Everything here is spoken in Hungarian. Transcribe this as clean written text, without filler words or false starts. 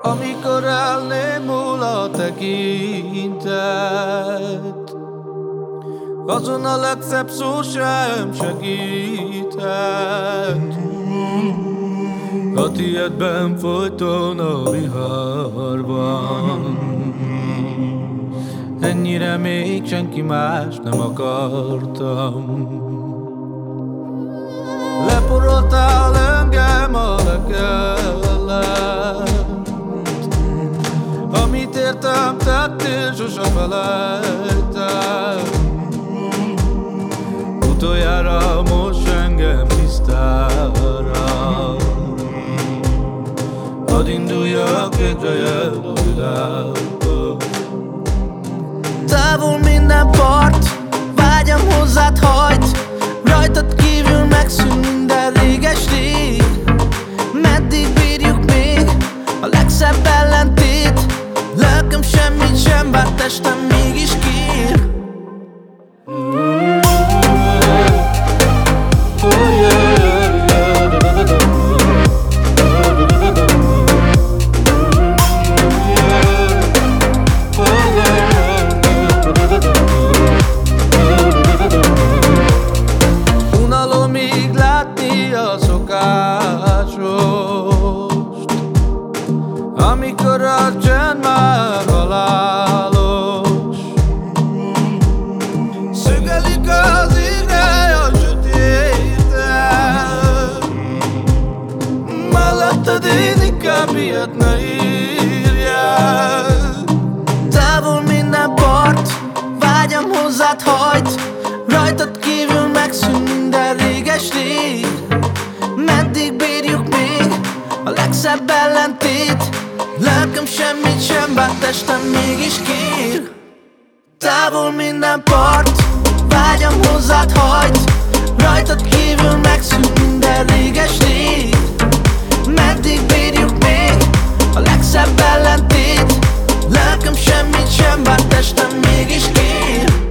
Amikor elnémul a tekintet, azon a legszebb szó sem segíthet. A tiédben folyton a viharban, ennyire még senki más nem akartam. Leporoltál engem a legellet, amit értem tettél, sose felejtem. Utoljára most engem tisztára, hadd induljak végre el a világba. Távol minden part, vágyam hozzád hajt, rajtad kívül megszűn minden réges-rég. Meddig bírjuk még a legszebb ellentét? Lelkem semmit sem vár, testem mégis kér. Unalomig látni a szokásost, amikor a csend már halálos. Szögelik az égre a sötétet, melletted én inkább ilyet ne írjál. Távol minden part, vágyam hozzád hajt, rajtad kívül megszűn minden réges-rég. Meddig bírjuk még a legszebb ellentét? Lelkem semmit sem vár, testem mégis kér. Távol minden part, vágyam hozzád hajt, rajtad kívül megszűn minden réges-rég. Meddig bírjuk még a legszebb ellentét? Lelkem semmit sem vár, testem mégis kér.